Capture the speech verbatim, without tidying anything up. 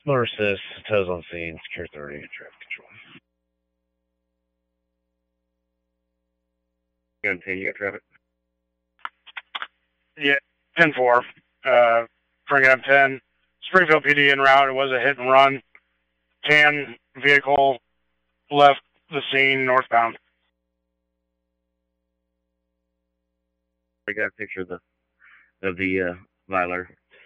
Motor assist, tows on scene, secure thirty, traffic control. You got ten, you got traffic? Yeah, ten four. Uh, bringing up ten. Springfield P D en route. It was a hit and run. Tan vehicle left the scene northbound. I got a picture of the of the uh, Viler.